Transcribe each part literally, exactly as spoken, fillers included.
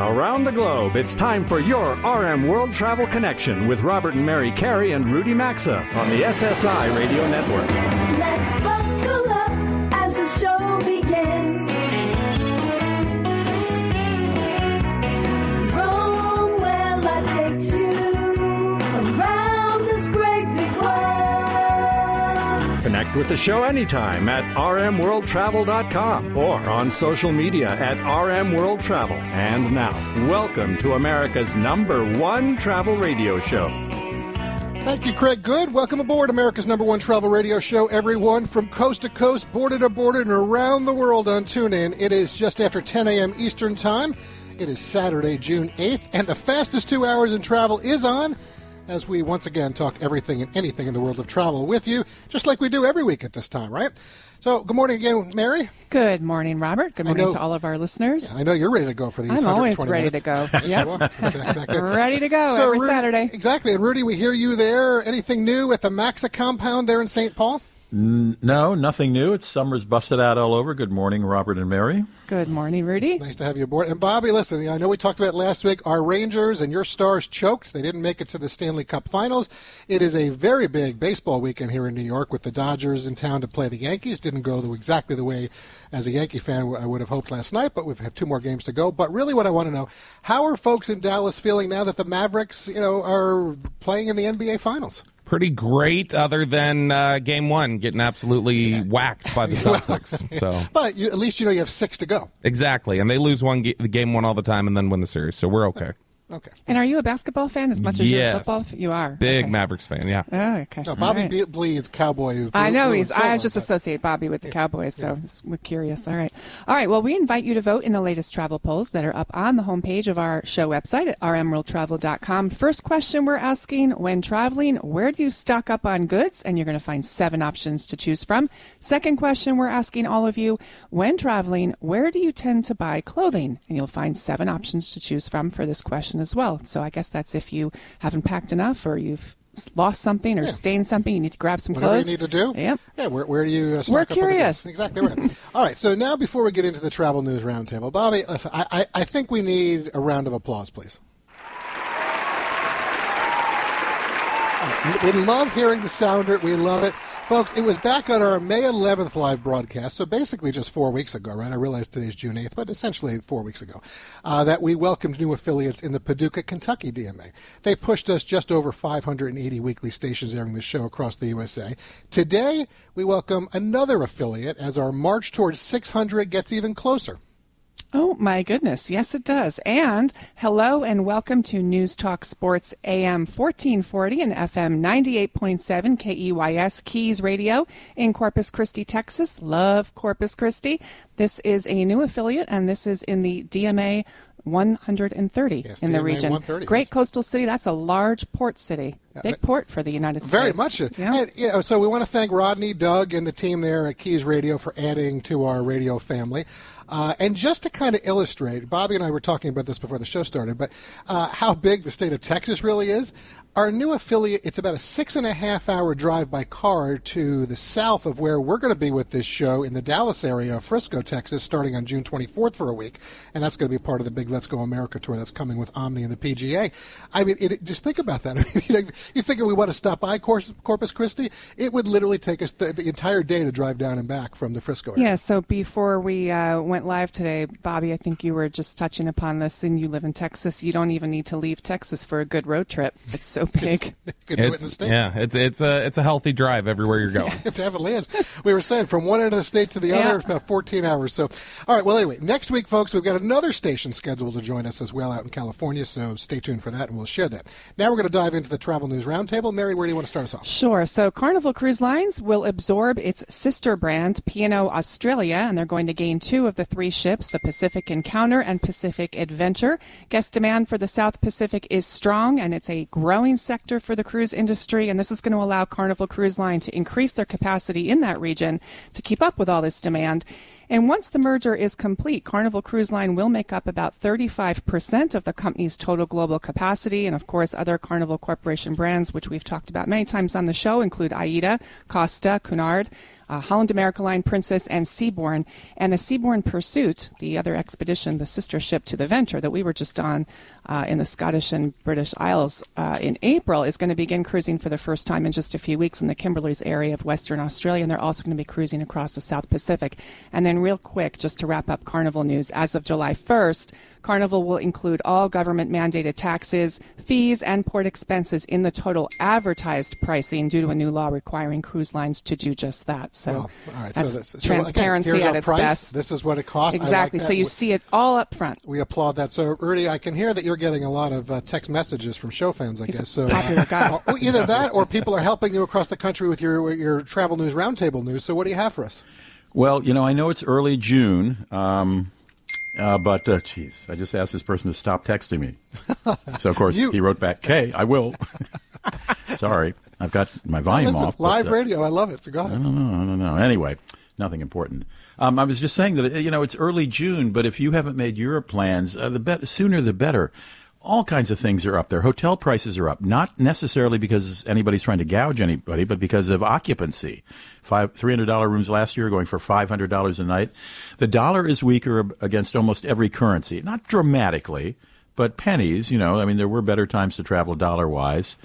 around the globe. It's time for your R M World Travel Connection with Robert and Mary Carey and Rudy Maxa on the S S I Radio Network. Let's buckle up as the show begins. Rome, where life takes you around this great big world. Connect with the show anytime at r m world travel dot com or on social media at R M World Travel. And now, welcome to America's number one travel radio show. Thank you, Craig Good. Welcome aboard America's number one travel radio show, everyone, from coast to coast, border to border, and around the world on TuneIn. It is just after ten a.m. Eastern Time. It is Saturday, June eighth, and the fastest two hours in travel is on as we once again talk everything and anything in the world of travel with you, just like we do every week at this time, right? So, good morning again, Mary. Good morning, Robert. Good morning know, to all of our listeners. Yeah, I know you're ready to go for these I'm always ready minutes. to go. Yes, Yep. you are. Okay, exactly. Ready to go So, every Rudy, Saturday. Exactly. And Rudy, we hear you there. Anything new at the Maxa compound there in Saint Paul? N- no, nothing new. It's summer's busted out all over. Good morning, Robert and Mary. Good morning, Rudy. Nice to have you aboard. And Bobby, listen, I know we talked about last week. Our Rangers and your Stars choked. They didn't make it to the Stanley Cup Finals. It is a very big baseball weekend here in New York with the Dodgers in town to play the Yankees. Didn't go the, exactly the way, as a Yankee fan, I would have hoped last night, but we have two more games to go. But really what I want to know, how are folks in Dallas feeling now that the Mavericks, you know, are playing in the N B A Finals? Pretty great, other than uh, game one getting absolutely whacked by the Celtics. So, but you, at least you know you have six to go. Exactly, and they lose one ga- game one all the time and then win the series, so we're okay. Okay. And are you a basketball fan as much as yes. you're a football fan? You are. Big okay. Mavericks fan, yeah. Oh, okay. No, Bobby right. Be- bleeds Cowboy. I know blue he's. and silver, I just but- associate Bobby with the Yeah. Cowboys, so Yeah. just, we're curious. All right, all right. Well, we invite you to vote in the latest travel polls that are up on the homepage of our show website at r m world travel dot com. First question we're asking: when traveling, where do you stock up on goods? And you're going to find seven options to choose from. Second question we're asking all of you: when traveling, where do you tend to buy clothing? And you'll find seven options to choose from for this question as well. So I guess that's if you haven't packed enough or you've lost something or Yeah. stained something, you need to grab some Whatever clothes. you need to do. Yep. Yeah, where, where do you uh, stock We're up on the curious. goods? Exactly right. All right, so now before we get into the Travel News Roundtable, Bobby, listen, I, I, I think we need a round of applause, please. We love hearing the sounder. We love it. Folks, it was back on our May eleventh live broadcast, so basically just four weeks ago, right? I realize today's June eighth, but essentially four weeks ago, uh, that we welcomed new affiliates in the Paducah, Kentucky D M A. They pushed us just over five hundred eighty weekly stations airing the show across the U S A. Today, we welcome another affiliate as our march towards six hundred gets even closer. Oh, my goodness. Yes, it does. And hello and welcome to News Talk Sports A M fourteen forty and F M ninety-eight point seven K E Y S Keys Radio in Corpus Christi, Texas. Love Corpus Christi. This is a new affiliate, and this is in the D M A one hundred thirty Yes, in D M A the region. one thirty, Great yes. coastal city. That's a large port city. Big port for the United Very States. much. Yeah. And, you know, so we want to thank Rodney, Doug, and the team there at Keys Radio for adding to our radio family. Uh, and just to kind of illustrate, Bobby and I were talking about this before the show started, but uh, how big the state of Texas really is. Our new affiliate, it's about a six and a half hour drive by car to the south of where we're going to be with this show in the Dallas area of Frisco, Texas, starting on June twenty-fourth for a week. And that's going to be part of the big Let's Go America tour that's coming with Omni and the P G A. I mean, it, just think about that. I mean, you know, you figure we want to stop by Corpus, Corpus Christi, it would literally take us the, the entire day to drive down and back from the Frisco area. Yeah, so before we uh, went live today, Bobby, I think you were just touching upon this, and you live in Texas. You don't even need to leave Texas for a good road trip. It's so big. Could do it in the It's, state. yeah, it's it's a it's a healthy drive everywhere you're going. It definitely is. We were saying from one end of the state to the other, Yeah. it's about fourteen hours. So, all right, well, anyway, next week, folks, we've got another station scheduled to join us as well out in California, so stay tuned for that, and we'll share that. Now we're going to dive into the Travel News Roundtable. Mary, where do you want to start us off? Sure. So Carnival Cruise Lines will absorb its sister brand, P and O Australia, and they're going to gain two of the three ships, the Pacific Encounter and Pacific Adventure. Guest demand for the South Pacific is strong, and it's a growing sector for the cruise industry, and this is going to allow Carnival Cruise Line to increase their capacity in that region to keep up with all this demand. And once the merger is complete, Carnival Cruise Line will make up about thirty-five percent of the company's total global capacity. And, of course, other Carnival Corporation brands, which we've talked about many times on the show, include AIDA, Costa, Cunard, Uh, Holland America Line, Princess, and Seabourn. And the Seabourn Pursuit, the other expedition, the sister ship to the Venture that we were just on uh, in the Scottish and British Isles uh, in April, is going to begin cruising for the first time in just a few weeks in the Kimberleys area of Western Australia. And they're also going to be cruising across the South Pacific. And then real quick, just to wrap up Carnival news, as of July first, Carnival will include all government-mandated taxes, fees, and port expenses in the total advertised pricing due to a new law requiring cruise lines to do just that. So well, all right. that's so this, so transparency again, here's at our its price. best. This is what it costs. Exactly. I like so you we, see it all up front. We applaud that. So, Rudy, I can hear that you're getting a lot of uh, text messages from show fans, I He's guess. a So, popular guy. uh, either that or people are helping you across the country with your your travel news roundtable news. So what do you have for us? Well, you know, I know it's early June, um, uh, but, uh, geez, I just asked this person to stop texting me. So, of course, You- he wrote back, "Okay, I will." Sorry, I've got my volume Listen, off. but, live uh, radio. I love it. So go ahead. I don't know. I don't know. Anyway, nothing important. Um, I was just saying that, you know, it's early June, but if you haven't made Europe plans, uh, the bet- sooner the better. All kinds of things are up there. Hotel prices are up, not necessarily because anybody's trying to gouge anybody, but because of occupancy. Five, three hundred dollars rooms last year going for five hundred dollars a night. The dollar is weaker against almost every currency. Not dramatically, but pennies, you know. I mean, there were better times to travel dollar-wise.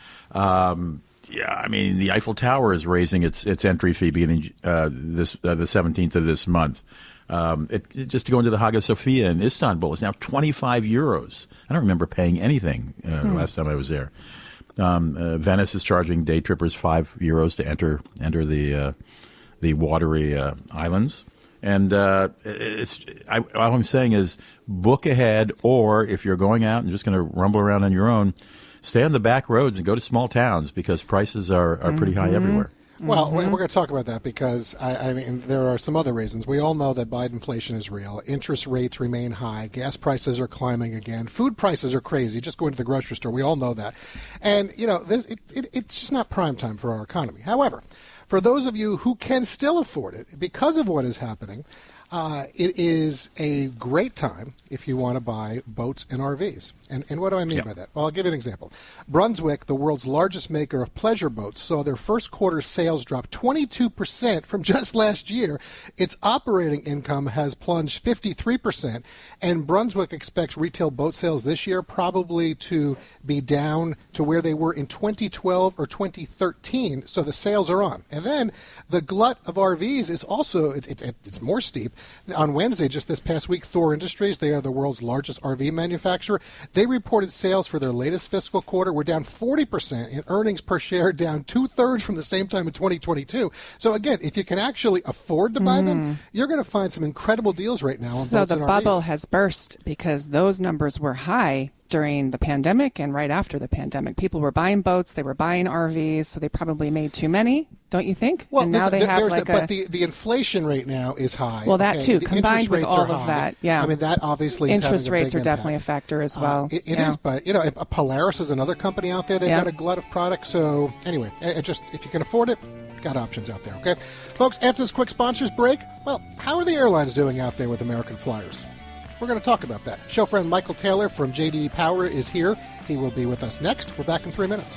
Um, yeah, I mean, the Eiffel Tower is raising its its entry fee beginning uh, this uh, the seventeenth of this month. Um, it, it, just to go into the Hagia Sophia in Istanbul is now twenty-five euros. I don't remember paying anything uh, hmm. last time I was there. Um, uh, Venice is charging day trippers five euros to enter enter the uh, the watery uh, islands. And uh, it's I, all I'm saying is book ahead, or if you're going out and just going to rumble around on your own, stay on the back roads and go to small towns because prices are, are pretty mm-hmm. high everywhere. Well, Mm-hmm. we're going to talk about that because, I, I mean, there are some other reasons. We all know that Biden inflation is real. Interest rates remain high. Gas prices are climbing again. Food prices are crazy. Just going to the grocery store, we all know that. And, you know, this it, it, it's just not prime time for our economy. However, for those of you who can still afford it because of what is happening, uh, it is a great time if you want to buy boats and R Vs. And, and what do I mean yep. by that? Well, I'll give you an example. Brunswick, the world's largest maker of pleasure boats, saw their first quarter sales drop twenty-two percent from just last year. Its operating income has plunged fifty-three percent, and Brunswick expects retail boat sales this year probably to be down to where they were in twenty twelve or twenty thirteen, so the sales are on. And then the glut of R Vs is also, it's, it's, it's more steep. On Wednesday, just this past week, Thor Industries, they are the world's largest R V manufacturer, they reported sales for their latest fiscal quarter were down forty percent and earnings per share down two-thirds from the same time in twenty twenty-two. So, again, if you can actually afford to buy mm. them, you're going to find some incredible deals right now on so boats the and bubble R Vs. has burst because those numbers were high during the pandemic and right after the pandemic. People were buying boats, they were buying R Vs, so they probably made too many, don't you think? Well, and now this, they have there's like the, a, but the, the inflation rate now is high. Well, that okay? too, The combined interest with rates all are of high. that, yeah. I mean, that obviously is interest having a rates big are definitely impact. a factor as well. Uh, it it yeah. is, but, you know, Polaris is another company out there. They've yeah. got a glut of products. So, anyway, it just if you can afford it, got options out there, okay? Folks, after this quick sponsors break, well, how are the airlines doing out there with American flyers? We're going to talk about that. Show friend Michael Taylor from J D Power is here. He will be with us next. We're back in three minutes.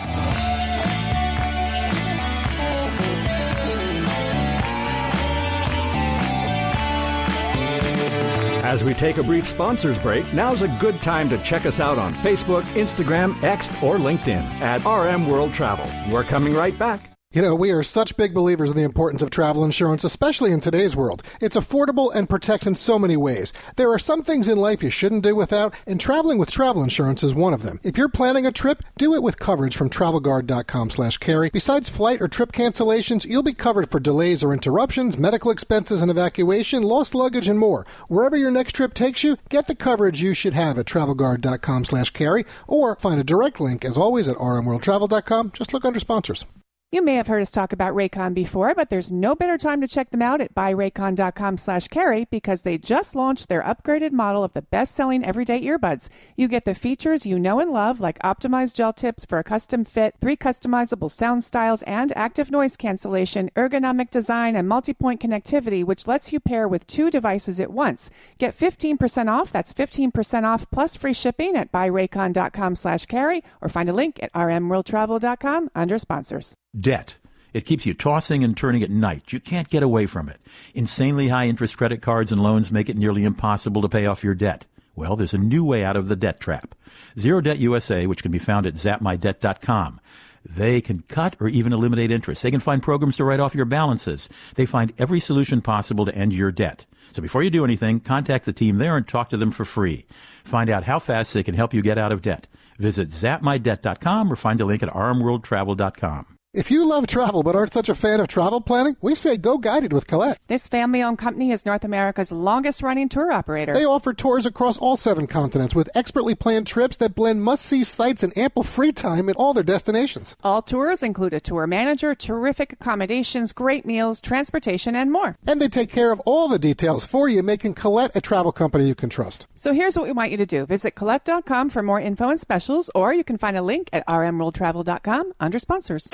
As we take a brief sponsors break, now's a good time to check us out on Facebook, Instagram, X, or LinkedIn at R M World Travel. We're coming right back. You know, we are such big believers in the importance of travel insurance, especially in today's world. It's affordable and protects in so many ways. There are some things in life you shouldn't do without, and traveling with travel insurance is one of them. If you're planning a trip, do it with coverage from travel guard dot com slash carry. Besides flight or trip cancellations, you'll be covered for delays or interruptions, medical expenses and evacuation, lost luggage, and more. Wherever your next trip takes you, get the coverage you should have at travel guard dot com slash carry, or find a direct link, as always, at r m world travel dot com. Just look under sponsors. You may have heard us talk about Raycon before, but there's no better time to check them out at buy raycon dot com slash carry because they just launched their upgraded model of the best-selling everyday earbuds. You get the features you know and love, like optimized gel tips for a custom fit, three customizable sound styles, and active noise cancellation, ergonomic design, and multi-point connectivity, which lets you pair with two devices at once. Get fifteen percent off. That's fifteen percent off plus free shipping at buy raycon dot com slash carry or find a link at r m world travel dot com under sponsors. Debt. It keeps you tossing and turning at night. You can't get away from it. Insanely high interest credit cards and loans make it nearly impossible to pay off your debt. Well, there's a new way out of the debt trap. Zero Debt U S A, which can be found at zap my debt dot com. They can cut or even eliminate interest. They can find programs to write off your balances. They find every solution possible to end your debt. So before you do anything, contact the team there and talk to them for free. Find out how fast they can help you get out of debt. Visit zap my debt dot com or find a link at r m world travel dot com. If you love travel but aren't such a fan of travel planning, we say go guided with Colette. This family-owned company is North America's longest-running tour operator. They offer tours across all seven continents with expertly planned trips that blend must-see sites and ample free time at all their destinations. All tours include a tour manager, terrific accommodations, great meals, transportation, and more. And they take care of all the details for you, making Colette a travel company you can trust. So here's what we want you to do. Visit Colette dot com for more info and specials, or you can find a link at r m world travel dot com under sponsors.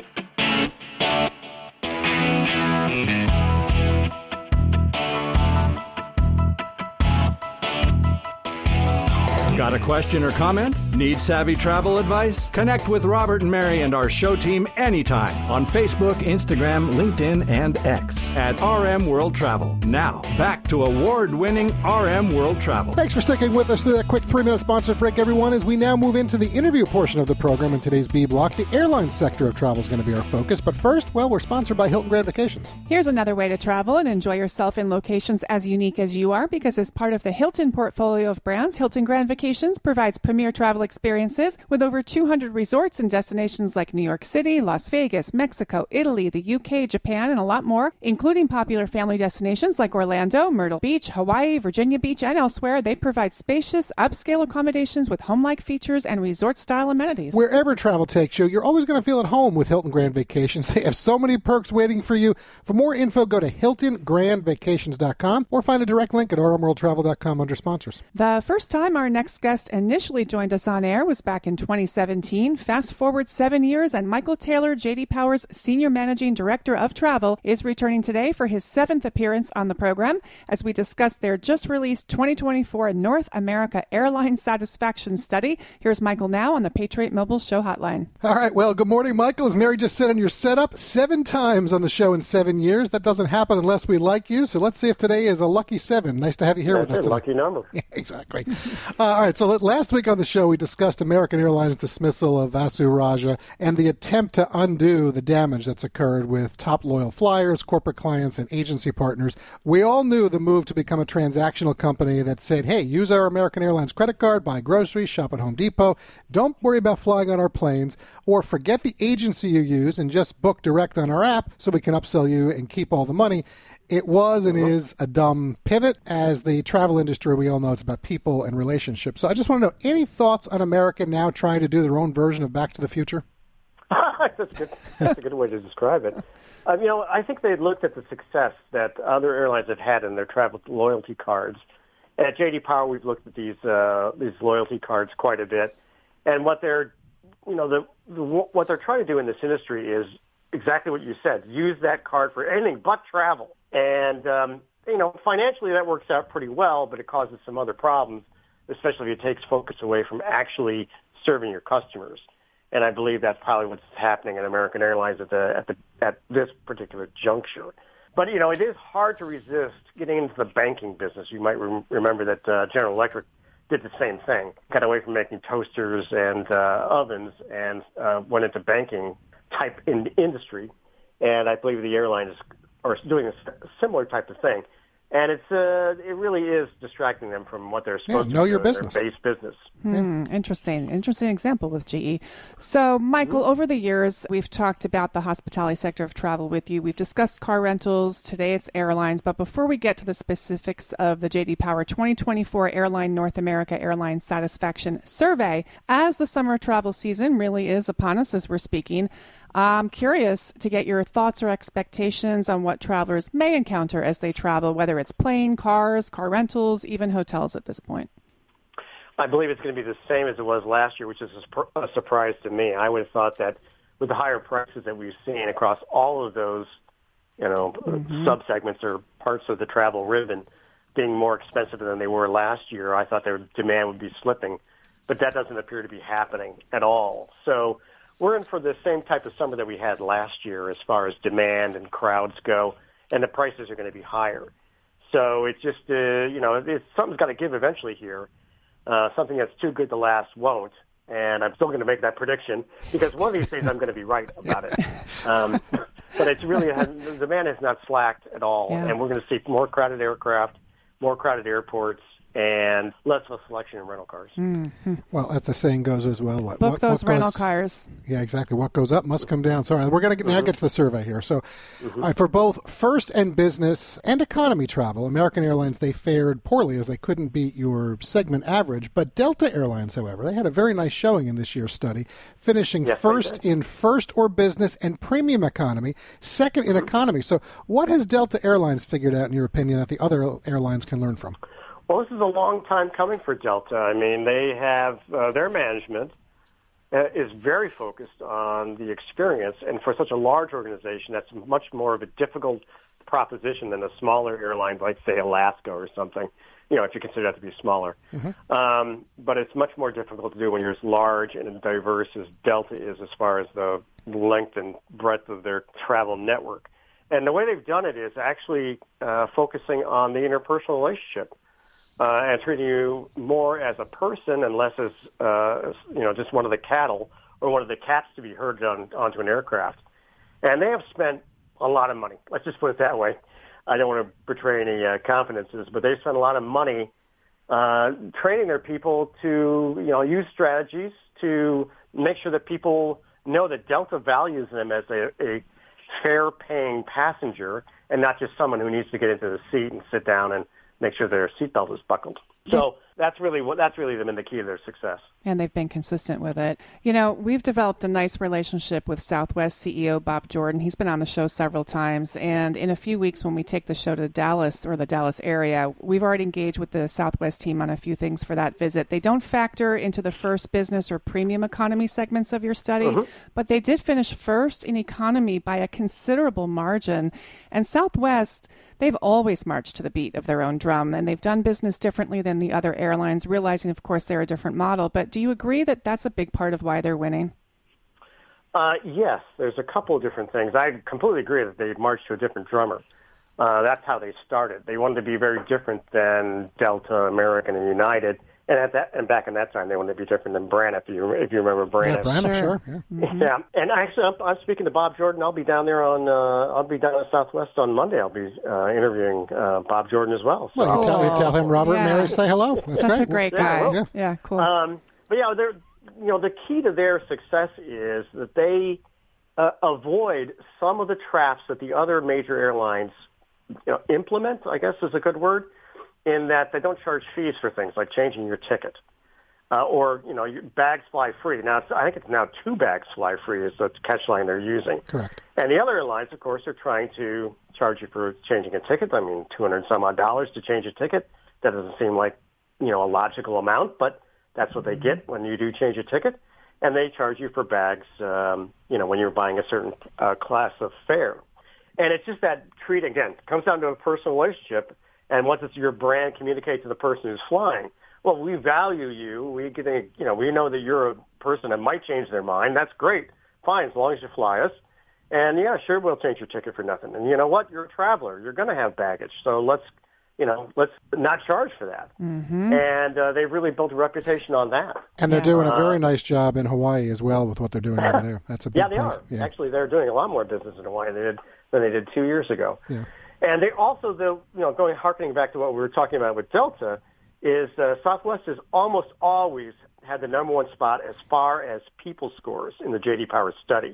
Got a question or comment? Need savvy travel advice? Connect with Robert and Mary and our show team anytime on Facebook, Instagram, LinkedIn, and X at R M World Travel. Now, back to award-winning R M World Travel. Thanks for sticking with us through that quick three-minute sponsor break, everyone, as we now move into the interview portion of the program in today's B Block. The airline sector of travel is going to be our focus. But first, well, we're sponsored by Hilton Grand Vacations. Here's another way to travel and enjoy yourself in locations as unique as you are, because as part of the Hilton portfolio of brands, Hilton Grand Vacations provides premier travel experiences with over two hundred resorts in destinations like New York City, Las Vegas, Mexico, Italy, the U K, Japan, and a lot more, including popular family destinations like Orlando, Myrtle Beach, Hawaii, Virginia Beach, and elsewhere. They provide spacious, upscale accommodations with home-like features and resort-style amenities. Wherever travel takes you, you're always going to feel at home with Hilton Grand Vacations. They have so many perks waiting for you. For more info, go to hilton grand vacations dot com or find a direct link at r m world travel dot com under sponsors. The first time our next guest initially joined us on air was back in twenty seventeen. Fast forward seven years, and Michael Taylor, J D Power's Senior Managing Director of Travel, is returning today for his seventh appearance on the program as we discuss their just-released twenty twenty-four North America Airline Satisfaction Study. Here's Michael now on the Patriot Mobile Show Hotline. All right, well, good morning, Michael. As Mary just said on your setup, seven times on the show in seven years. That doesn't happen unless we like you, so let's see if today is a lucky seven. Nice to have you here That's with us today. Lucky number. Yeah, exactly. uh, all right, so let, last week on the show, we discussed American Airlines' dismissal of Vasu Raja and the attempt to undo the damage that's occurred with top loyal flyers, corporate clients, and agency partners. We all knew the move to become a transactional company that said, hey, use our American Airlines credit card, buy groceries, shop at Home Depot, don't worry about flying on our planes, or forget the agency you use and just book direct on our app so we can upsell you and keep all the money. It was and is a dumb pivot. As the travel industry, we all know it's about people and relationships. So I just want to know, any thoughts on America now trying to do their own version of Back to the Future? that's, good. That's a good way to describe it. Um, you know, I think they looked at the success that other airlines have had in their travel loyalty cards. At J D Power, we've looked at these uh, these loyalty cards quite a bit, and what they're, you know, the, the what they're trying to do in this industry is exactly what you said: use that card for anything but travel. And, um, you know, financially that works out pretty well, but it causes some other problems, especially if it takes focus away from actually serving your customers. And I believe that's probably what's happening at American Airlines at the at the at this particular juncture. But, you know, it is hard to resist getting into the banking business. You might re- remember that uh, General Electric did the same thing, got away from making toasters and uh, ovens and uh, went into banking type in industry. And I believe the airline is or doing a similar type of thing. And it's uh, it really is distracting them from what they're supposed yeah, know to do your in business. their base business. Hmm, interesting. Interesting example with G E. So, Michael, over the years, we've talked about the hospitality sector of travel with you. We've discussed car rentals. Today it's airlines. But before we get to the specifics of the J D Power twenty twenty-four Airline North America Airline Satisfaction Survey, as the summer travel season really is upon us as we're speaking, I'm curious to get your thoughts or expectations on what travelers may encounter as they travel, whether it's plane, cars, car rentals, even hotels at this point. I believe it's going to be the same as it was last year, which is a, sp- a surprise to me. I would have thought that with the higher prices that we've seen across all of those, you know, mm-hmm. subsegments or parts of the travel ribbon being more expensive than they were last year, I thought their demand would be slipping. But that doesn't appear to be happening at all. So we're in for the same type of summer that we had last year as far as demand and crowds go, and the prices are going to be higher. So it's just, uh, you know, it's, something's got to give eventually here. Uh, something that's too good to last won't. And I'm still going to make that prediction because one of these days I'm going to be right about it. Um, but it's really, the demand has not slacked at all. Yeah. And we're going to see more crowded aircraft, more crowded airports, and less of a selection in rental cars. Mm-hmm. Well, as the saying goes as well, what, book what, those what rental goes, cars. Yeah, exactly. What goes up must come down. Sorry, we're going to now mm-hmm. get to the survey here. So, mm-hmm. all right, for both first and business and economy travel, American Airlines, they fared poorly as they couldn't beat your segment average. But Delta Airlines, however, they had a very nice showing in this year's study, finishing yes, first in first or business and premium economy, second in mm-hmm. economy. So, what has Delta Airlines figured out, in your opinion, that the other airlines can learn from? Well, this is a long time coming for Delta. I mean, they have uh, their management uh, is very focused on the experience, and for such a large organization, that's much more of a difficult proposition than a smaller airline like, say, Alaska or something, you know, if you consider that to be smaller. Mm-hmm. Um, but it's much more difficult to do when you're as large and as diverse as Delta is as far as the length and breadth of their travel network. And the way they've done it is actually uh, focusing on the interpersonal relationship. Uh, and treating you more as a person and less as, uh, you know, just one of the cattle or one of the cats to be herded on, onto an aircraft. And they have spent a lot of money. Let's just put it that way. I don't want to betray any uh, confidences, but they've spent a lot of money uh, training their people to, you know, use strategies to make sure that people know that Delta values them as a, a fare-paying passenger and not just someone who needs to get into the seat and sit down and make sure their seatbelt is buckled. So that's really what that's really been the key to their success. And they've been consistent with it. You know, we've developed a nice relationship with Southwest C E O Bob Jordan. He's been on the show several times. And in a few weeks, when we take the show to Dallas or the Dallas area, we've already engaged with the Southwest team on a few things for that visit. They don't factor into the first business or premium economy segments of your study, mm-hmm. but they did finish first in economy by a considerable margin. And Southwest, they've always marched to the beat of their own drum, and they've done business differently than the other airlines, realizing, of course, they're a different model. But do you agree that that's a big part of why they're winning? Uh, yes, there's a couple of different things. I completely agree that they marched to a different drummer. Uh, that's how they started. They wanted to be very different than Delta, American, and United. And at that, and back in that time, they wanted to be different than Braniff. If you if you remember Braniff, yeah, Braniff, sure. sure. Yeah. Mm-hmm. yeah, and actually, I'm, I'm speaking to Bob Jordan. I'll be down there on. Uh, I'll be down at Southwest on Monday. I'll be uh, interviewing uh, Bob Jordan as well. So. Well, you tell, you tell him Robert yeah. and Mary say hello. That's Such great. a great guy. Yeah, yeah. yeah, cool. Um, but yeah, they're you know the key to their success is that they uh, avoid some of the traps that the other major airlines you know, implement. I guess is a good word, in that they don't charge fees for things like changing your ticket. Uh, or, you know, bags fly free. Now, it's, I think it's now two bags fly free is the catch line they're using. Correct. And the other airlines, of course, are trying to charge you for changing a ticket. I mean, two hundred and some odd dollars to change a ticket. That doesn't seem like, you know, a logical amount, but that's what they get when you do change a ticket. And they charge you for bags, um, you know, when you're buying a certain uh, class of fare. And it's just that treat, again, it comes down to a personal relationship. And what does your brand communicate to the person who's flying? Well, we value you. We can, you know, we know that you're a person that might change their mind. That's great. Fine, as long as you fly us. And yeah, sure, we'll change your ticket for nothing. And you know what? You're a traveler. You're going to have baggage. So let's, you know, let's not charge for that. Mm-hmm. And uh, they've really built a reputation on that. And they're yeah. doing a very nice job in Hawaii as well with what they're doing over there. That's a big yeah, they plus. are. Yeah. Actually, they're doing a lot more business in Hawaii than they did than they did two years ago. Yeah. And they also, the you know, going harkening back to what we were talking about with Delta, is uh, Southwest has almost always had the number one spot as far as people scores in the J D Power study.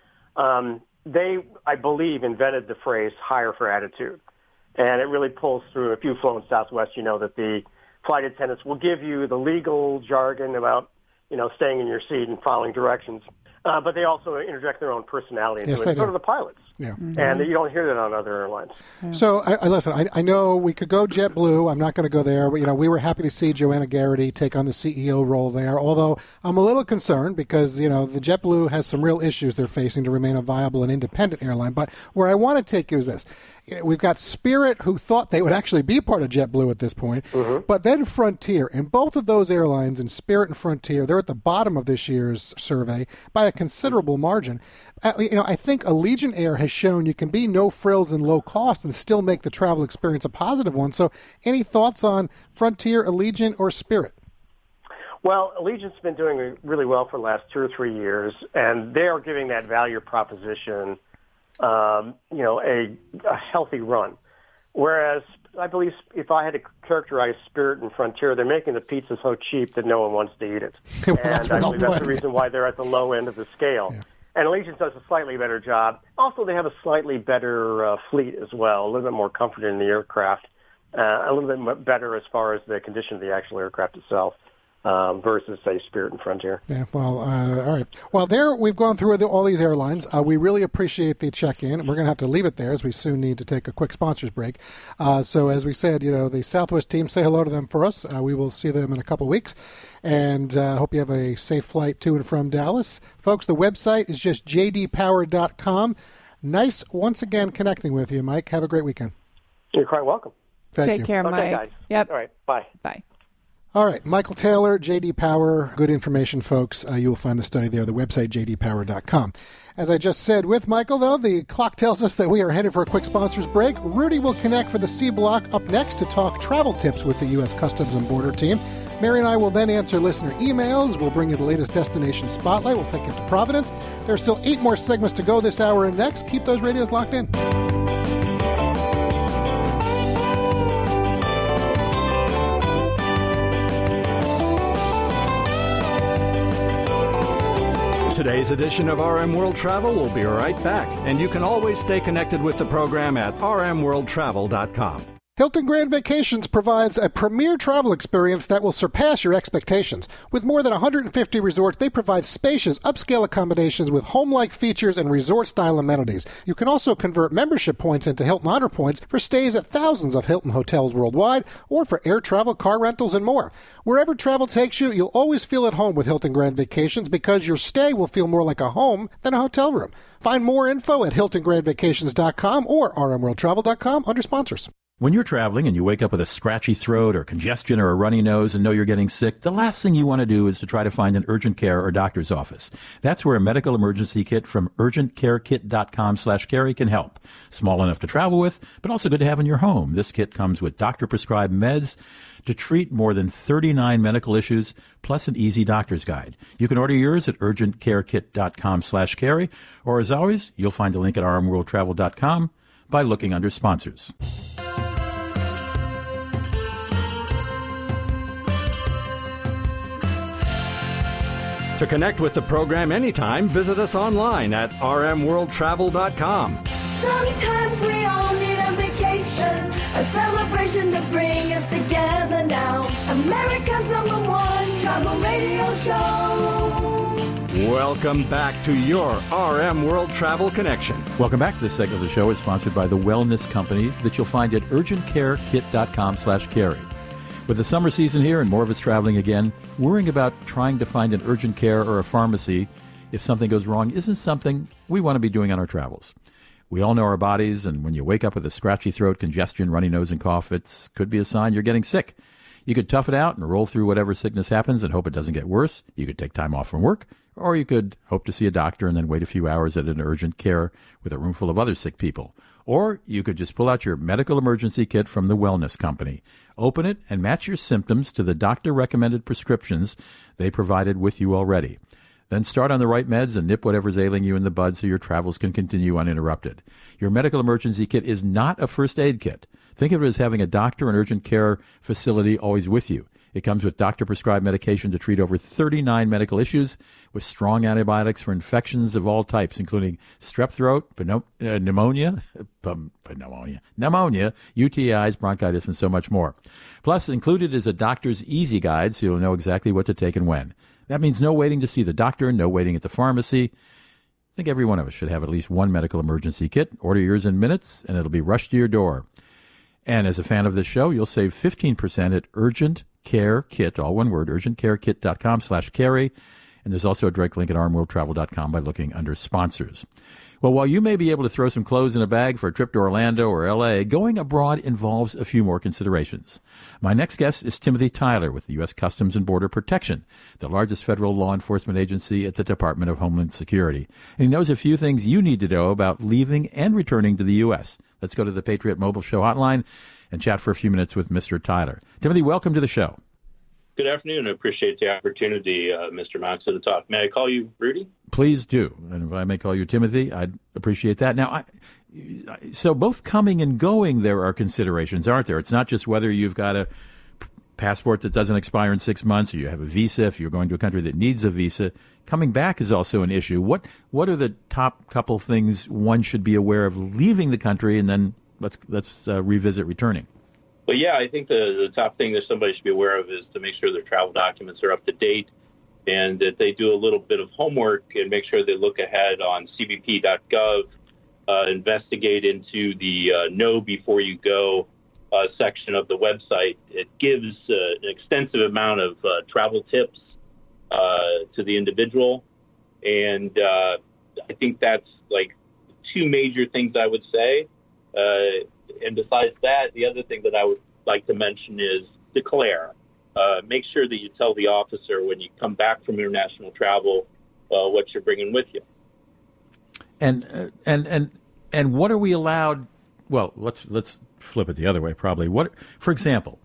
Um, they, I believe, invented the phrase hire for attitude. And it really pulls through. If you've flown Southwest, you know that the flight attendants will give you the legal jargon about, you know, staying in your seat and following directions. Uh, but they also interject their own personality into Yes, it. they So do. do the pilots. Yeah. Mm-hmm. And you don't hear that on other airlines. Yeah. So, I, I listen, I, I know we could go JetBlue. I'm not going to go there. But, you know, we were happy to see Joanna Garrity take on the C E O role there, although I'm a little concerned because, you know, the JetBlue has some real issues they're facing to remain a viable and independent airline. But where I want to take you is this. We've got Spirit, who thought they would actually be part of JetBlue at this point, mm-hmm. but then Frontier. And both of those airlines, and Spirit and Frontier, they're at the bottom of this year's survey by a considerable margin. Uh, you know, I think Allegiant Air has shown you can be no frills and low cost and still make the travel experience a positive one. So any thoughts on Frontier, Allegiant, or Spirit? Well, Allegiant's been doing really well for the last two or three years, and they are giving that value proposition Um, you know, a, a healthy run. Whereas I believe if I had to characterize Spirit and Frontier, they're making the pizza so cheap that no one wants to eat it. Well, and I believe that's the reason why they're at the low end of the scale. Yeah. And Allegiant does a slightly better job. Also, they have a slightly better uh, fleet as well, a little bit more comfort in the aircraft, uh, a little bit better as far as the condition of the actual aircraft itself. Um, versus, say, Spirit and Frontier. Yeah, well, uh, all right. Well, there we've gone through the, all these airlines. Uh, we really appreciate the check-in. We're going to have to leave it there as we soon need to take a quick sponsors break. Uh, so as we said, you know, the Southwest team, say hello to them for us. Uh, we will see them in a couple of weeks. And I uh, hope you have a safe flight to and from Dallas. Folks, the website is just j d power dot com. Nice once again connecting with you, Mike. Have a great weekend. You're quite welcome. Thank Take you. care, okay, Mike. Guys. Yep. All right. Bye. Bye. All right, Michael Taylor, J D Power, good information, folks. Uh, you'll find the study there, the website, j d power dot com. As I just said with Michael, though, the clock tells us that we are headed for a quick sponsors break. Rudy will connect for the C Block up next to talk travel tips with the U S Customs and Border team. Mary and I will then answer listener emails. We'll bring you the latest destination spotlight. We'll take you to Providence. There are still eight more segments to go this hour and next. Keep those radios locked in. Today's edition of R M World Travel will be right back, and you can always stay connected with the program at r m world travel dot com. Hilton Grand Vacations provides a premier travel experience that will surpass your expectations. With more than one hundred fifty resorts, they provide spacious, upscale accommodations with home-like features and resort-style amenities. You can also convert membership points into Hilton Honor Points for stays at thousands of Hilton hotels worldwide, or for air travel, car rentals, and more. Wherever travel takes you, you'll always feel at home with Hilton Grand Vacations because your stay will feel more like a home than a hotel room. Find more info at hilton grand vacations dot com or r m world travel dot com under sponsors. When you're traveling and you wake up with a scratchy throat or congestion or a runny nose and know you're getting sick, the last thing you want to do is to try to find an urgent care or doctor's office. That's where a medical emergency kit from urgent care kit dot com slash carry can help. Small enough to travel with, but also good to have in your home. This kit comes with doctor-prescribed meds to treat more than thirty-nine medical issues, plus an easy doctor's guide. You can order yours at urgent care kit dot com slash carry, or as always, you'll find a link at r m world travel dot com by looking under sponsors. To connect with the program anytime, visit us online at r m world travel dot com. Sometimes we all need a vacation, a celebration to bring us together now. America's number one travel radio show. Welcome back to your R M World Travel Connection. Welcome back to this segment of the show. It's sponsored by the Wellness Company that you'll find at urgent care kit dot com slash carry. With the summer season here and more of us traveling again, worrying about trying to find an urgent care or a pharmacy if something goes wrong isn't something we want to be doing on our travels. We all know our bodies, and when you wake up with a scratchy throat, congestion, runny nose, and cough, it could be a sign you're getting sick. You could tough it out and roll through whatever sickness happens and hope it doesn't get worse. You could take time off from work, or you could hope to see a doctor and then wait a few hours at an urgent care with a room full of other sick people. Or you could just pull out your medical emergency kit from the Wellness Company. Open it and match your symptoms to the doctor-recommended prescriptions they provided with you already. Then start on the right meds and nip whatever's ailing you in the bud so your travels can continue uninterrupted. Your medical emergency kit is not a first aid kit. Think of it as having a doctor and urgent care facility always with you. It comes with doctor-prescribed medication to treat over thirty-nine medical issues with strong antibiotics for infections of all types, including strep throat, pneumonia, uh, pneumonia, pneumonia, pneumonia, U T Is, bronchitis, and so much more. Plus, included is a doctor's easy guide so you'll know exactly what to take and when. That means no waiting to see the doctor, no waiting at the pharmacy. I think every one of us should have at least one medical emergency kit. Order yours in minutes, and it'll be rushed to your door. And as a fan of this show, you'll save fifteen percent at Urgent Care Kit, all one word, urgentcarekit.com slash carry. And there's also a direct link at r m world travel dot com by looking under sponsors. Well, while you may be able to throw some clothes in a bag for a trip to Orlando or L A, going abroad involves a few more considerations. My next guest is Timothy Tyler with the U S Customs and Border Protection, the largest federal law enforcement agency at the Department of Homeland Security. And he knows a few things you need to know about leaving and returning to the U S. Let's go to the Patriot Mobile Show hotline and chat for a few minutes with Mister Tyler. Timothy, welcome to the show. Good afternoon. I appreciate the opportunity, uh, Mister Moxon, to talk. May I call you Rudy? Please do. And if I may call you Timothy, I'd appreciate that. Now, I, so both coming and going, there are considerations, aren't there? It's not just whether you've got a passport that doesn't expire in six months or you have a visa if you're going to a country that needs a visa. Coming back is also an issue. What what are the top couple things one should be aware of leaving the country, and then let's, let's uh, revisit returning? Well, yeah, I think the, the top thing that somebody should be aware of is to make sure their travel documents are up to date and that they do a little bit of homework and make sure they look ahead on c b p dot gov, uh, investigate into the uh, Know Before You Go uh, section of the website. It gives uh, an extensive amount of uh, travel tips uh, to the individual, and uh, I think that's like two major things I would say. Uh, And besides that, the other thing that I would like to mention is declare. Uh, make sure that you tell the officer when you come back from international travel uh, what you're bringing with you. And uh, and and and what are we allowed? Well, let's let's flip it the other way. Probably. What, for example,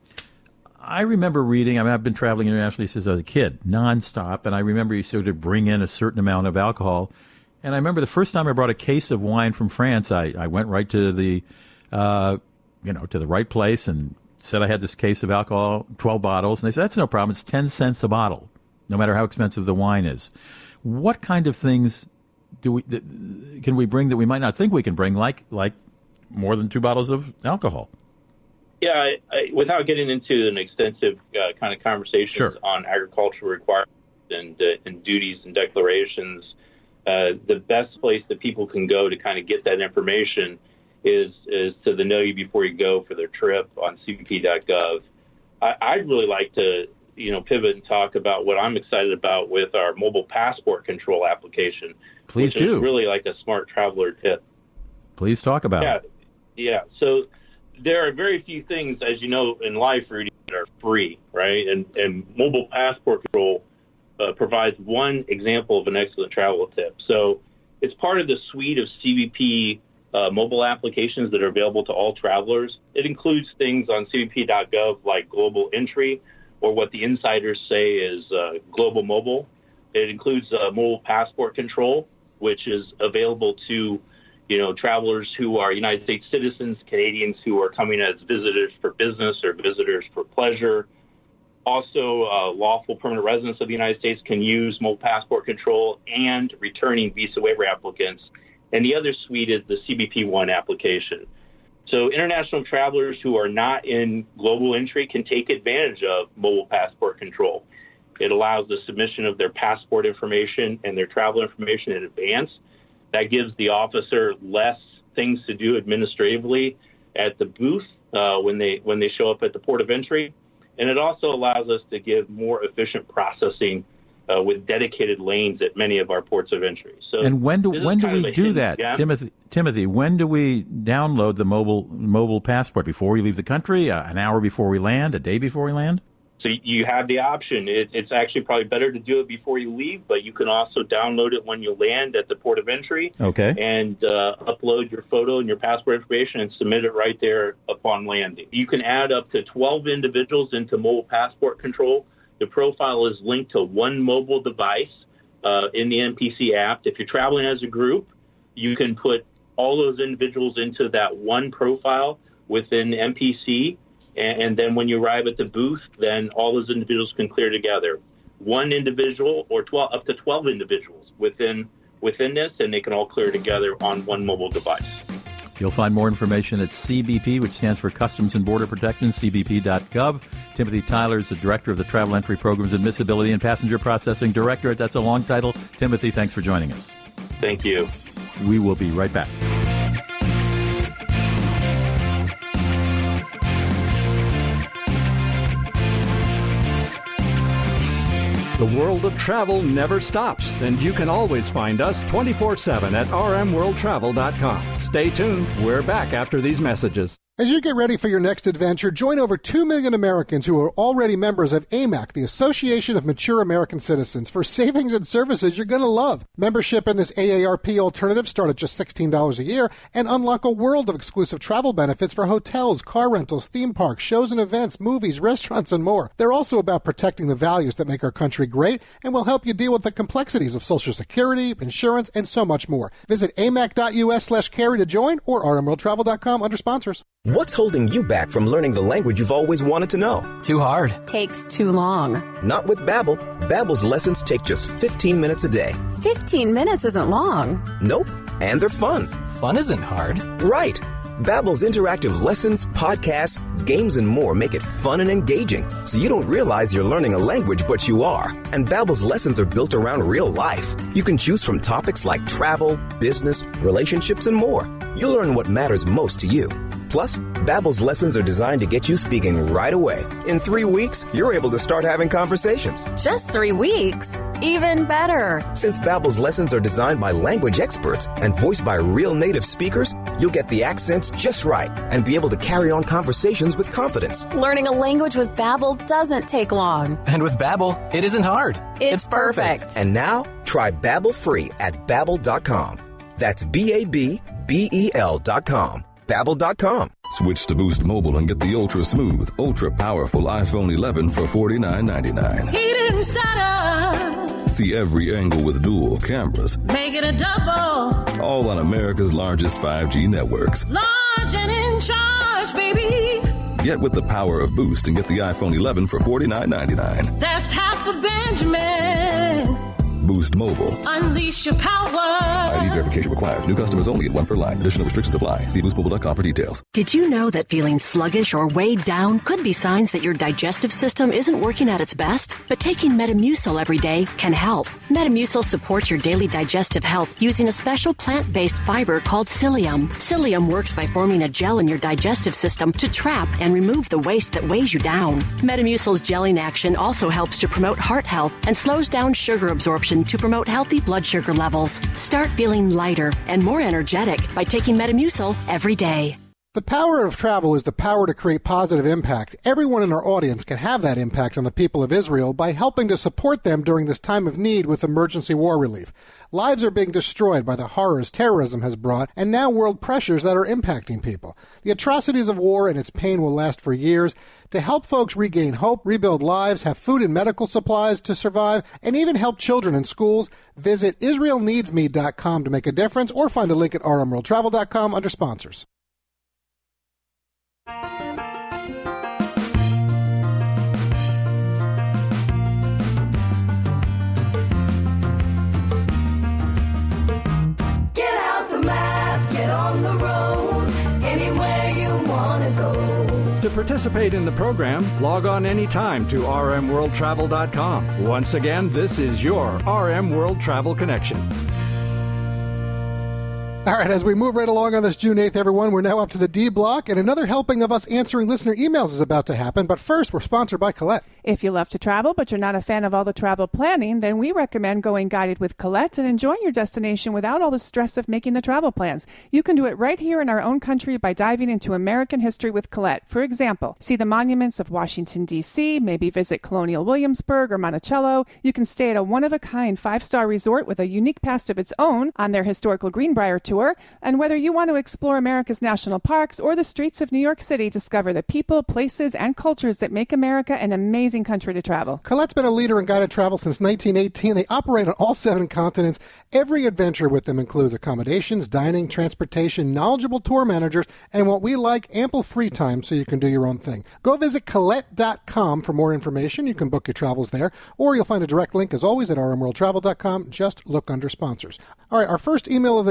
I remember reading. I mean, I've been traveling internationally since I was a kid, nonstop, and I remember you sort of bring in a certain amount of alcohol. And I remember the first time I brought a case of wine from France, I, I went right to the Uh, you know, to the right place and said I had this case of alcohol, twelve bottles. And they said, that's no problem. It's ten cents a bottle, no matter how expensive the wine is. What kind of things do we th- can we bring that we might not think we can bring, like like more than two bottles of alcohol? Yeah, I, I, without getting into an extensive uh, kind of conversation Sure. on agricultural requirements and, uh, and duties and declarations, uh, the best place that people can go to kind of get that information is is to the Know You Before You Go for their trip on c b p dot gov. I, I'd really like to, you know, pivot and talk about what I'm excited about with our mobile passport control application. Please which do. Is really like a smart traveler tip. Please talk about yeah, it. Yeah. So there are very few things, as you know, in life, Rudy, that are free, right? And, and mobile passport control uh, provides one example of an excellent travel tip. So it's part of the suite of C B P Uh, mobile applications that are available to all travelers. It includes things on c b p dot gov like global entry, or what the insiders say is uh, global mobile. It includes uh, mobile passport control, which is available to, you know, travelers who are United States citizens, Canadians who are coming as visitors for business or visitors for pleasure. Also, uh, lawful permanent residents of the United States can use mobile passport control, and returning visa waiver applicants. And the other suite is the C B P One application. So international travelers who are not in global entry can take advantage of mobile passport control. It allows the submission of their passport information and their travel information in advance. That gives the officer less things to do administratively at the booth uh, when they when they show up at the port of entry. And it also allows us to give more efficient processing Uh, with dedicated lanes at many of our ports of entry. So, and when do when do we do hidden, that, yeah? Timothy? Timothy, when do we download the mobile mobile passport? Before we leave the country, uh, an hour before we land, a day before we land? So you have the option. It, it's actually probably better to do it before you leave, but you can also download it when you land at the port of entry. Okay. And uh, upload your photo and your passport information and submit it right there upon landing. You can add up to twelve individuals into mobile passport control. The profile is linked to one mobile device uh, in the N P C app. If you're traveling as a group, you can put all those individuals into that one profile within N P C, and, and then when you arrive at the booth, then all those individuals can clear together. One individual or twelve, up to twelve individuals within within this, and they can all clear together on one mobile device. You'll find more information at C B P, which stands for Customs and Border Protection, c b p dot gov. Timothy Tyler is the Director of the Travel Entry Program's Admissibility and Passenger Processing Directorate. That's a long title. Timothy, thanks for joining us. Thank you. We will be right back. The world of travel never stops, and you can always find us twenty-four seven at r m world travel dot com. Stay tuned. We're back after these messages. As you get ready for your next adventure, join over two million Americans who are already members of A M A C, the Association of Mature American Citizens, for savings and services you're going to love. Membership in this A A R P alternative start at just sixteen dollars a year and unlock a world of exclusive travel benefits for hotels, car rentals, theme parks, shows and events, movies, restaurants, and more. They're also about protecting the values that make our country great and will help you deal with the complexities of Social Security, insurance, and so much more. Visit amac.us slash carry to join or r m world travel dot com under sponsors. What's holding you back from learning the language you've always wanted to know? Too hard. Takes too long. Not with Babbel. Babbel's lessons take just fifteen minutes a day. fifteen minutes isn't long. Nope. And they're fun. Fun isn't hard. Right. Babbel's interactive lessons, podcasts, games, and more make it fun and engaging, so you don't realize you're learning a language, but you are. And Babbel's lessons are built around real life. You can choose from topics like travel, business, relationships, and more. You'll learn what matters most to you. Plus, Babbel's lessons are designed to get you speaking right away. In three weeks, you're able to start having conversations. Just three weeks? Even better. Since Babbel's lessons are designed by language experts and voiced by real native speakers, you'll get the accents just right and be able to carry on conversations with confidence. Learning a language with Babbel doesn't take long. And with Babbel, it isn't hard. It's, it's perfect. perfect. And now, try Babbel free at babbel dot com. That's B A B B E L dot com. Babbel dot com. Switch to Boost Mobile and get the ultra-smooth, ultra-powerful iPhone eleven for forty-nine ninety-nine. He didn't stutter. See every angle with dual cameras. Make it a double. All on America's largest five G networks. Large and in charge, baby. Get with the power of Boost and get the iPhone eleven for forty-nine ninety-nine. That's half a Benjamin. Boost Mobile. Unleash your power. I D verification required. New customers only at one per line. Additional restrictions apply. See boost mobile dot com for details. Did you know that feeling sluggish or weighed down could be signs that your digestive system isn't working at its best? But taking Metamucil every day can help. Metamucil supports your daily digestive health using a special plant-based fiber called psyllium. Psyllium works by forming a gel in your digestive system to trap and remove the waste that weighs you down. Metamucil's gelling action also helps to promote heart health and slows down sugar absorption to promote healthy blood sugar levels. Start feeling lighter and more energetic by taking Metamucil every day. The power of travel is the power to create positive impact. Everyone in our audience can have that impact on the people of Israel by helping to support them during this time of need with emergency war relief. Lives are being destroyed by the horrors terrorism has brought, and now world pressures that are impacting people. The atrocities of war and its pain will last for years. To help folks regain hope, rebuild lives, have food and medical supplies to survive, and even help children in schools, visit israel needs me dot com to make a difference, or find a link at r m world travel dot com under sponsors. Get out the map, get on the road, anywhere you want to go. To participate in the program, log on anytime to r m world travel dot com. Once again, this is your R M World Travel Connection. All right, as we move right along on this June eighth, everyone, we're now up to the D block, and another helping of us answering listener emails is about to happen. But first, we're sponsored by Colette. If you love to travel, but you're not a fan of all the travel planning, then we recommend going guided with Colette and enjoying your destination without all the stress of making the travel plans. You can do it right here in our own country by diving into American history with Colette. For example, see the monuments of Washington, D C, maybe visit Colonial Williamsburg or Monticello. You can stay at a one-of-a-kind five-star resort with a unique past of its own on their historical Greenbrier tour. And whether you want to explore America's national parks or the streets of New York City, discover the people, places, and cultures that make America an amazing country to travel. Colette's been a leader in guided travel since nineteen eighteen. They operate on all seven continents. Every adventure with them includes accommodations, dining, transportation, knowledgeable tour managers, and what we like, ample free time so you can do your own thing. Go visit Colette dot com for more information. You can book your travels there, or you'll find a direct link, as always, at r m world travel dot com. Just look under sponsors. All right, our first email of the day is from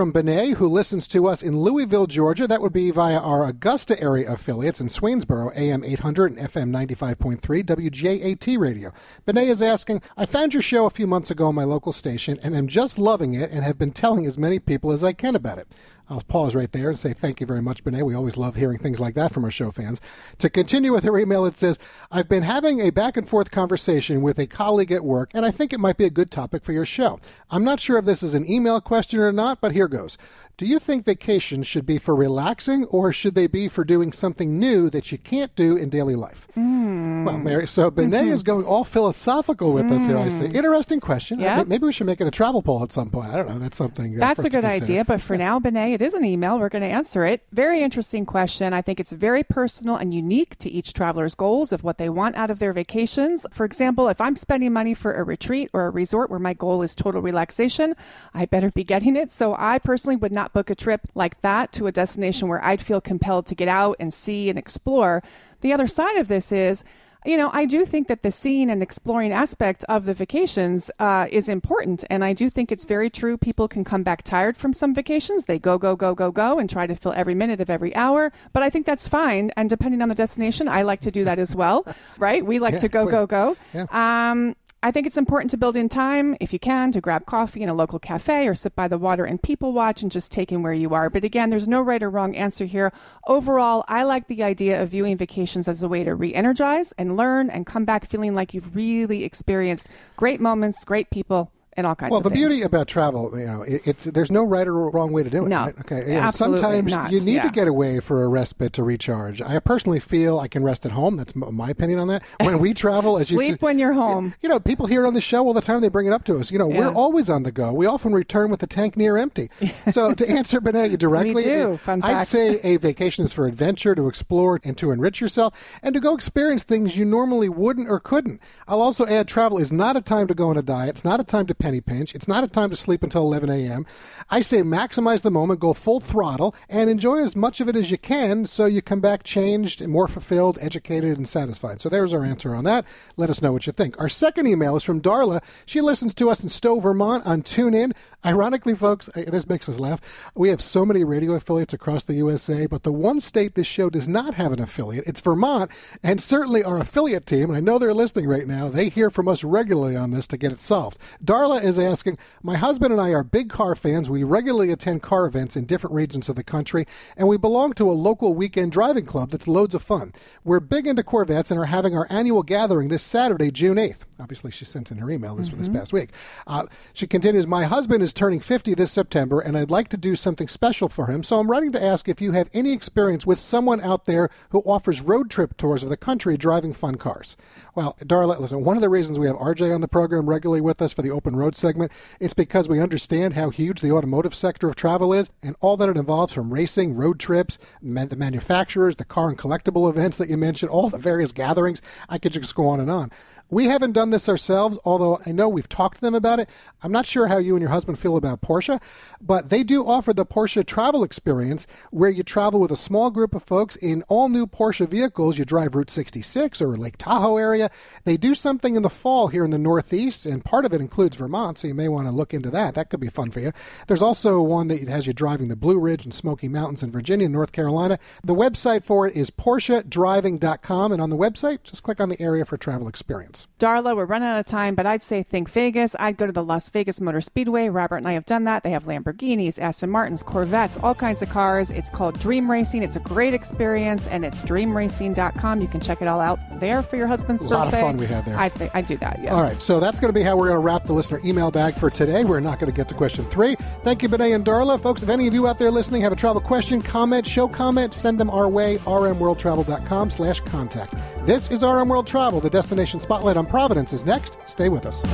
from Benet, who listens to us in Louisville, Georgia. That would be via our Augusta area affiliates in Swainsboro, A M eight hundred and F M ninety-five point three, W J A T radio. Benet is asking, I found your show a few months ago on my local station and am just loving it and have been telling as many people as I can about it. I'll pause right there and say thank you very much, Benet. We always love hearing things like that from our show fans. To continue with her email, it says, I've been having a back-and-forth conversation with a colleague at work, and I think it might be a good topic for your show. I'm not sure if this is an email question or not, but here goes. Do you think vacations should be for relaxing, or should they be for doing something new that you can't do in daily life? Mm. Well, Mary, so Benet mm-hmm. is going all philosophical with mm. us here, I see. Interesting question. Yep. Uh, maybe we should make it a travel poll at some point. I don't know. That's something. Uh, That's a good idea. But for now, Benet, it is an email. We're going to answer it. Very interesting question. I think it's very personal and unique to each traveler's goals of what they want out of their vacations. For example, if I'm spending money for a retreat or a resort where my goal is total relaxation, I better be getting it. So I personally would not book a trip like that to a destination where I'd feel compelled to get out and see and explore. The other side of this is, you know, I do think that the seeing and exploring aspect of the vacations uh, is important. And I do think it's very true. People can come back tired from some vacations. They go, go, go, go, go and try to fill every minute of every hour. But I think that's fine. And depending on the destination, I like to do that as well. Right? We like yeah, to go, wait. go, go. Yeah. Um, I think it's important to build in time, if you can, to grab coffee in a local cafe or sit by the water and people watch and just take in where you are. But again, there's no right or wrong answer here. Overall, I like the idea of viewing vacations as a way to re-energize and learn and come back feeling like you've really experienced great moments, great people, and all kinds well, of the things. beauty about travel, you know, it, it's there's no right or wrong way to do it. No, right? Okay. You know, absolutely sometimes not. you need Yeah. to get away for a respite to recharge. I personally feel I can rest at home. That's m- my opinion on that. When we travel, as Sleep you when you're home. You know, people here on the show all the time, they bring it up to us. You know, Yeah. we're always on the go. We often return with the tank near empty. So to answer Benet directly, We do. Fun I'd fact. say a vacation is for adventure, to explore and to enrich yourself, and to go experience things you normally wouldn't or couldn't. I'll also add, travel is not a time to go on a diet. It's not a time to penny pinch. It's not a time to sleep until eleven a.m. I say maximize the moment, go full throttle, and enjoy as much of it as you can so you come back changed and more fulfilled, educated, and satisfied. So there's our answer on that. Let us know what you think. Our second email is from Darla. She listens to us in Stowe, Vermont on TuneIn. Ironically, folks, this makes us laugh. We have so many radio affiliates across the U S A, but the one state this show does not have an affiliate, it's Vermont, and certainly our affiliate team, and I know they're listening right now, they hear from us regularly on this to get it solved. Darla is asking, my husband and I are big car fans. We regularly attend car events in different regions of the country, and we belong to a local weekend driving club that's loads of fun. We're big into Corvettes and are having our annual gathering this Saturday, June eighth. Obviously, she sent in her email this, mm-hmm. this past week. Uh, she continues, my husband is turning fifty this September, and I'd like to do something special for him, so I'm writing to ask if you have any experience with someone out there who offers road trip tours of the country driving fun cars. Well, Darla, listen, one of the reasons we have R J on the program regularly with us for the open road segment, it's because we understand how huge the automotive sector of travel is and all that it involves, from racing, road trips, man- the manufacturers, the car and collectible events that you mentioned, all the various gatherings. I could just go on and on. We haven't done this ourselves, although I know we've talked to them about it. I'm not sure how you and your husband feel about Porsche, but they do offer the Porsche travel experience where you travel with a small group of folks in all new Porsche vehicles. You drive Route sixty-six or Lake Tahoe area. They do something in the fall here in the Northeast, and part of it includes Vermont, so you may want to look into that. That could be fun for you. There's also one that has you driving the Blue Ridge and Smoky Mountains in Virginia and North Carolina. The website for it is Porsche driving dot com, and on the website, just click on the area for travel experience. Darla, we're running out of time, but I'd say think Vegas. I'd go to the Las Vegas Motor Speedway. Robert and I have done that. They have Lamborghinis, Aston Martins, Corvettes, all kinds of cars. It's called Dream Racing. It's a great experience, and it's dream racing dot com. You can check it all out there for your husband's birthday. A lot of fun we had there. I think I do that, yeah. All right, so that's going to be how we're going to wrap the listener email bag for today. We're not going to get to question three. Thank you, Benet and Darla. Folks, if any of you out there listening have a travel question, comment, show comment, send them our way, r m world travel dot com slash contact. This is R M World Travel. The Destination Spotlight on Providence is next. Stay with us.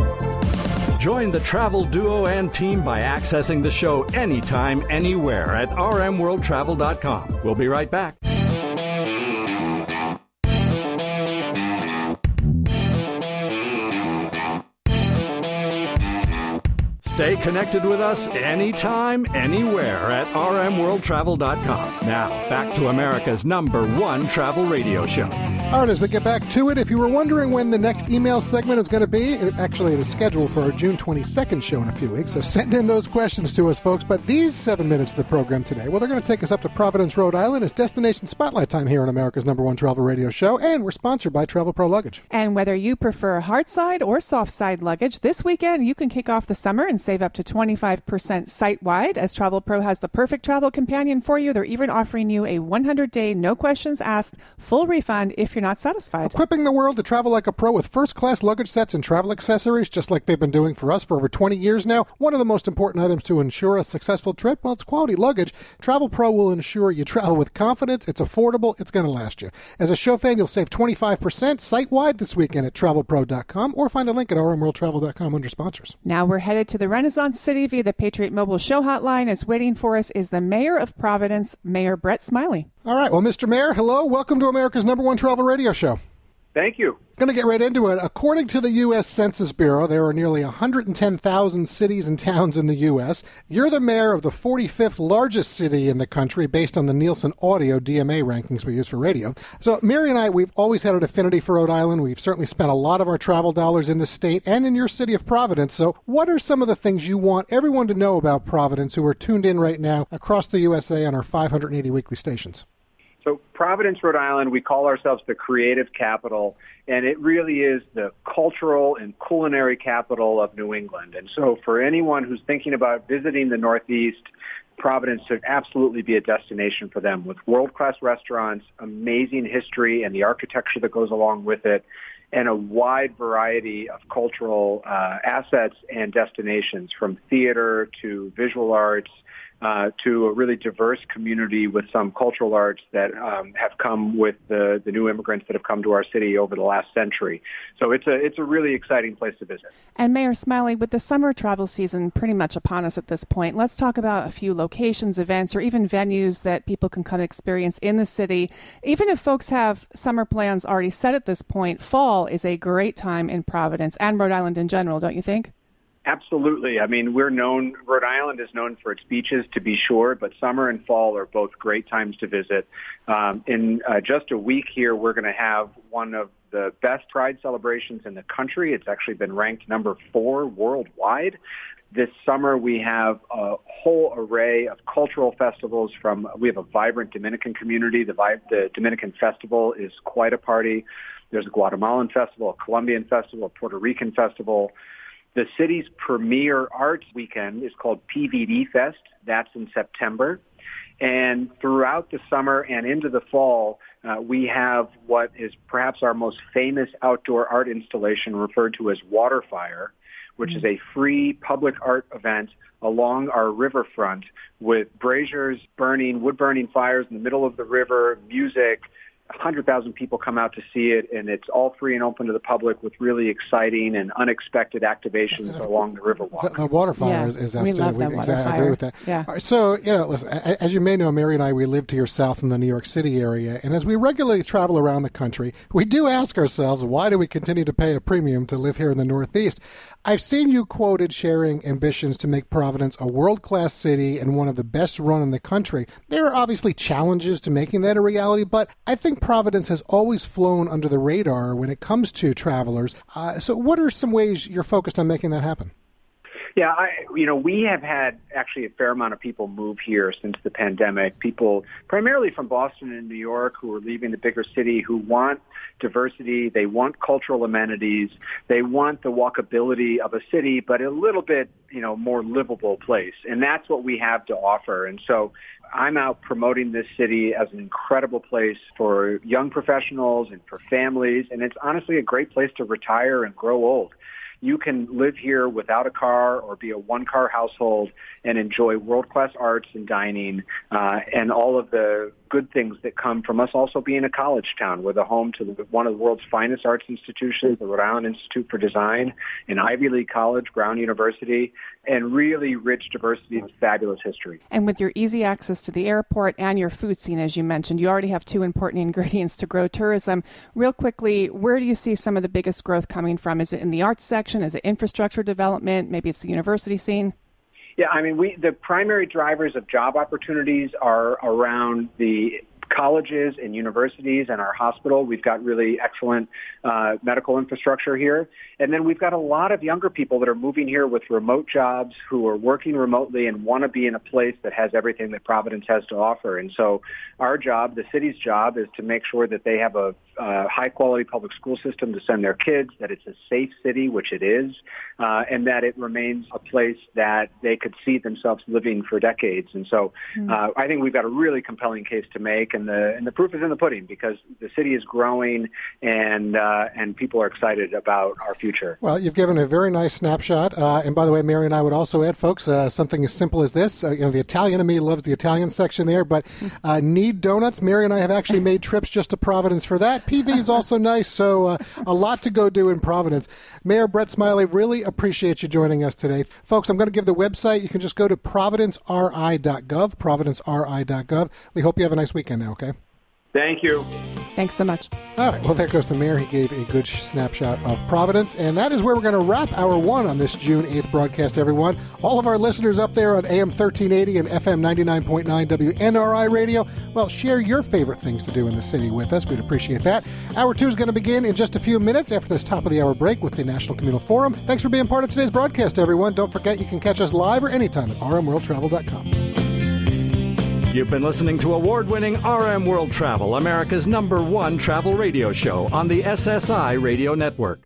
Join the travel duo and team by accessing the show anytime, anywhere at r m world travel dot com. We'll be right back. Stay connected with us anytime, anywhere at r m world travel dot com. Now, back to America's number one travel radio show. All right, as we get back to it, if you were wondering when the next email segment is going to be, it, actually it is scheduled for our June twenty-second show in a few weeks, so send in those questions to us, folks. But these seven minutes of the program today, well, they're going to take us up to Providence, Rhode Island. It's Destination Spotlight time here on America's number one travel radio show, and we're sponsored by Travel Pro Luggage. And whether you prefer hard side or soft side luggage, this weekend you can kick off the summer and save up to twenty-five percent site-wide, as Travel Pro has the perfect travel companion for you. They're even offering you a one hundred day, no questions asked, full refund if you're not satisfied. Equipping the world to travel like a pro with first-class luggage sets and travel accessories, just like they've been doing for us for over twenty years now. One of the most important items to ensure a successful trip, well, it's quality luggage. Travel Pro will ensure you travel with confidence. It's affordable. It's going to last you. As a show fan, you'll save twenty-five percent site-wide this weekend at travel pro dot com, or find a link at r m world travel dot com under sponsors. Now we're headed to the Renaissance City via the Patriot Mobile Show hotline. As waiting for us is the Mayor of Providence, Mayor Brett Smiley. All right. Well, Mister Mayor, hello. Welcome to America's number one travel radio show. Thank you. Going to get right into it. According to the U S Census Bureau, there are nearly one hundred ten thousand cities and towns in the U S You're the mayor of the forty-fifth largest city in the country based on the Nielsen Audio D M A rankings we use for radio. So Mary and I, we've always had an affinity for Rhode Island. We've certainly spent a lot of our travel dollars in the state and in your city of Providence. So what are some of the things you want everyone to know about Providence who are tuned in right now across the U S A on our five hundred eighty weekly stations? So Providence, Rhode Island, we call ourselves the creative capital, and it really is the cultural and culinary capital of New England. And so for anyone who's thinking about visiting the Northeast, Providence should absolutely be a destination for them, with world-class restaurants, amazing history and the architecture that goes along with it, and a wide variety of cultural uh, assets and destinations, from theater to visual arts, Uh, to a really diverse community with some cultural arts that um, have come with the, the new immigrants that have come to our city over the last century. So it's a it's a really exciting place to visit. And Mayor Smiley, with the summer travel season pretty much upon us at this point, let's talk about a few locations, events, or even venues that people can come experience in the city. Even if folks have summer plans already set at this point, fall is a great time in Providence and Rhode Island in general, don't you think? Absolutely. I mean, we're known, Rhode Island is known for its beaches, to be sure, but summer and fall are both great times to visit. Um, in uh, just a week here, we're going to have one of the best Pride celebrations in the country. It's actually been ranked number four worldwide. This summer, we have a whole array of cultural festivals. From we have a vibrant Dominican community. The, the Dominican Festival is quite a party. There's a Guatemalan festival, a Colombian festival, a Puerto Rican festival. The city's premier arts weekend is called P V D Fest. That's in September. And throughout the summer and into the fall, uh, we have what is perhaps our most famous outdoor art installation, referred to as Waterfire, which is a free public art event along our riverfront with braziers burning, wood-burning fires in the middle of the river, music. one hundred thousand people come out to see it, and it's all free and open to the public with really exciting and unexpected activations along the river walk. The, the Waterfire yeah, is, is we love that exactly, I agree with that. Yeah. All right, so, you know, listen, as you may know, Mary and I, we lived here south in the New York City area, and as we regularly travel around the country, we do ask ourselves, why do we continue to pay a premium to live here in the Northeast? I've seen you quoted sharing ambitions to make Providence a world-class city and one of the best run in the country. There are obviously challenges to making that a reality, but I think Providence has always flown under the radar when it comes to travelers. Uh, so what are some ways you're focused on making that happen? Yeah, I, you know, we have had actually a fair amount of people move here since the pandemic. People primarily from Boston and New York who are leaving the bigger city, who want diversity. They want cultural amenities. They want the walkability of a city, but a little bit, you know, more livable place. And that's what we have to offer. And so I'm out promoting this city as an incredible place for young professionals and for families. And it's honestly a great place to retire and grow old. You can live here without a car or be a one-car household and enjoy world-class arts and dining uh, and all of the good things that come from us also being a college town. We're the home to the, one of the world's finest arts institutions, the Rhode Island Institute for Design, an Ivy League college, Brown University, and really rich diversity and fabulous history. And with your easy access to the airport and your food scene, as you mentioned, you already have two important ingredients to grow tourism. Real quickly, where do you see some of the biggest growth coming from? Is it in the arts section? Is it infrastructure development? Maybe it's the university scene? Yeah, I mean, we the primary drivers of job opportunities are around the colleges and universities and our hospital. We've got really excellent uh, medical infrastructure here. And then we've got a lot of younger people that are moving here with remote jobs who are working remotely and want to be in a place that has everything that Providence has to offer. And so our job, the city's job, is to make sure that they have a uh, high-quality public school system to send their kids, that it's a safe city, which it is, uh, and that it remains a place that they could see themselves living for decades. And so uh, I think we've got a really compelling case to make. And the and the proof is in the pudding because the city is growing and uh, and people are excited about our future. Well, you've given a very nice snapshot. Uh, and by the way, Mary and I would also add, folks, uh, something as simple as this. Uh, you know, the Italian in me loves the Italian section there, but uh, need donuts. Mary and I have actually made trips just to Providence for that. P V is also nice, so uh, a lot to go do in Providence. Mayor Brett Smiley, really appreciate you joining us today. Folks, I'm going to give the website. You can just go to providence r i dot gov, providence r i dot gov. We hope you have a nice weekend now, okay? Thank you. Thanks so much. All right. Well, there goes the mayor. He gave a good snapshot of Providence. And that is where we're going to wrap hour one on this June eighth broadcast, everyone. All of our listeners up there on A M thirteen eighty and F M ninety-nine point nine W N R I radio, well, share your favorite things to do in the city with us. We'd appreciate that. Hour two is going to begin in just a few minutes after this top of the hour break with the National Communal Forum. Thanks for being part of today's broadcast, everyone. Don't forget you can catch us live or anytime at r m world travel dot com. You've been listening to award-winning R M World Travel, America's number one travel radio show on the S S I Radio Network.